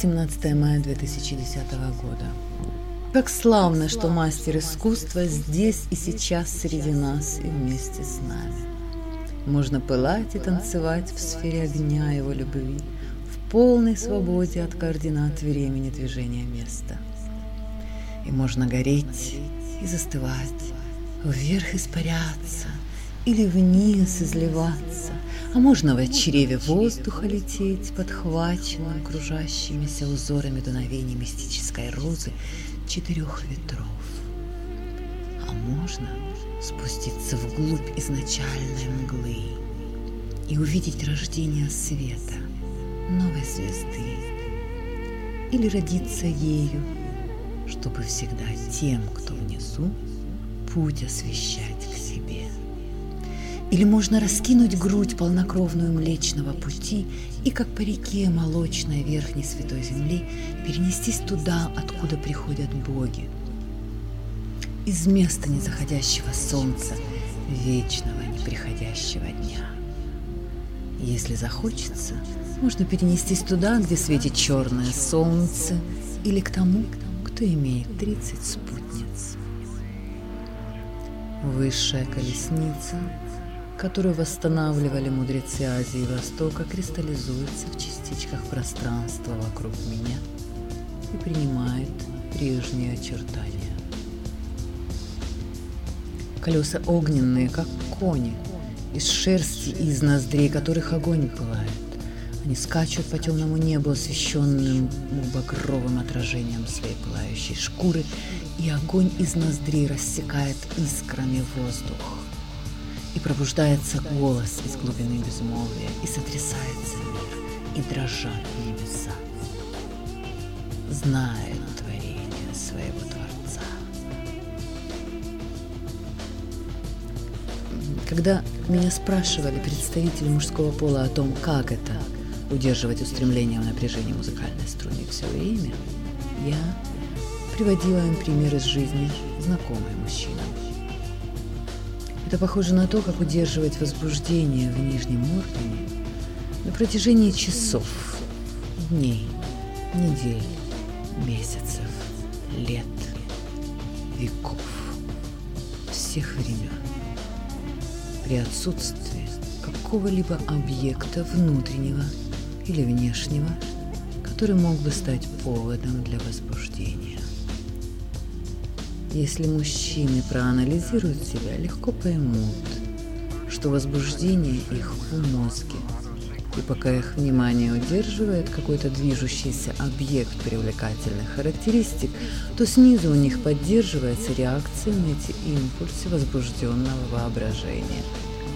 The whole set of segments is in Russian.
17 мая 2010 года. Как славно, что мастер искусства здесь и сейчас среди нас и вместе с нами. Можно пылать и танцевать в сфере огня его любви, в полной свободе от координат времени движения места. И можно гореть и застывать, вверх испаряться или вниз изливаться, а можно в чреве воздуха лететь, подхваченным кружащимися узорами дуновений мистической розы 4 ветров. А можно спуститься вглубь изначальной мглы и увидеть рождение света, новой звезды, или родиться ею, чтобы всегда тем, кто внизу, путь освещать к себе. Или можно раскинуть грудь полнокровную Млечного Пути и, как по реке молочной верхней Святой Земли, перенестись туда, откуда приходят боги, из места незаходящего солнца, вечного неприходящего дня. Если захочется, можно перенестись туда, где светит черное солнце, или к тому, кто имеет 30 спутниц. Высшая колесница, которую восстанавливали мудрецы Азии и Востока, кристаллизуется в частичках пространства вокруг меня и принимает прежние очертания. Колеса огненные, как кони, из шерсти и из ноздрей которых огонь пылает. Они скачут по темному небу, освещенному багровым отражением своей пылающей шкуры, и огонь из ноздрей рассекает искрами воздух. И пробуждается голос из глубины безмолвия, и сотрясается мир, и дрожат небеса. Знает творение своего Творца. Когда меня спрашивали представители мужского пола о том, как это удерживать устремление в напряжении музыкальной струны все время, я приводила им пример из жизни знакомой мужчинам. Это похоже на то, как удерживать возбуждение в нижнем органе на протяжении часов, дней, недель, месяцев, лет, веков, всех времен, при отсутствии какого-либо объекта внутреннего или внешнего, который мог бы стать поводом для возбуждения. Если мужчины проанализируют себя, легко поймут, что возбуждение их в мозге, и пока их внимание удерживает какой-то движущийся объект привлекательных характеристик, то снизу у них поддерживается реакция на эти импульсы возбужденного воображения.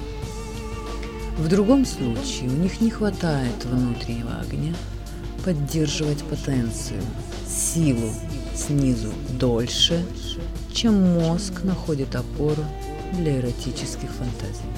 В другом случае у них не хватает внутреннего огня поддерживать потенцию, силу снизу дольше, чем мозг находит опору для эротических фантазий.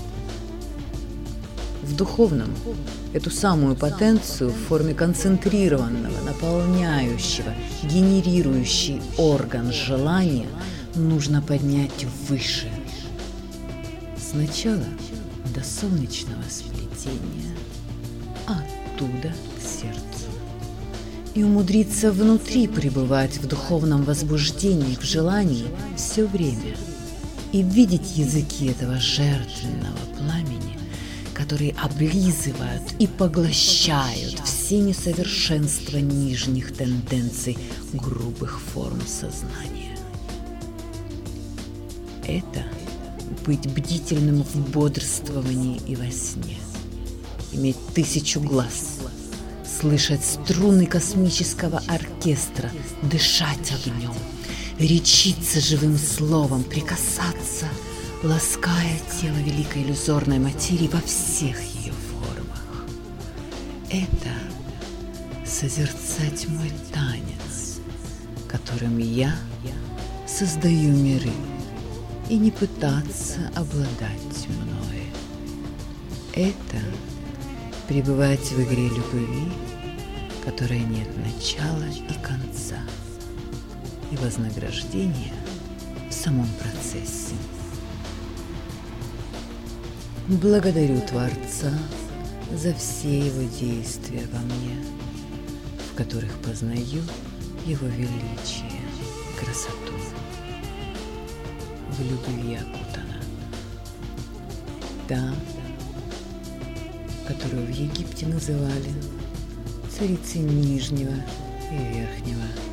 В духовном эту самую потенцию в форме концентрированного, наполняющего, генерирующий орган желания нужно поднять выше. Сначала до солнечного сплетения, а оттуда к сердцу. И умудриться внутри пребывать в духовном возбуждении, в желании все время. И видеть языки этого жертвенного пламени, которые облизывают и поглощают все несовершенства нижних тенденций грубых форм сознания. Это быть бдительным в бодрствовании и во сне, иметь 1000 глаз, слышать струны космического оркестра, дышать огнем, речиться живым словом, прикасаться, лаская тело великой иллюзорной материи во всех ее формах. Это созерцать мой танец, которым я создаю миры, и не пытаться обладать мной. Это пребывать в игре любви, которой нет начала и конца, и вознаграждения в самом процессе. Благодарю Творца за все его действия во мне, в которых познаю Его величие и красоту. В любви окутана. Та, которую в Египте называли царицей Нижнего и Верхнего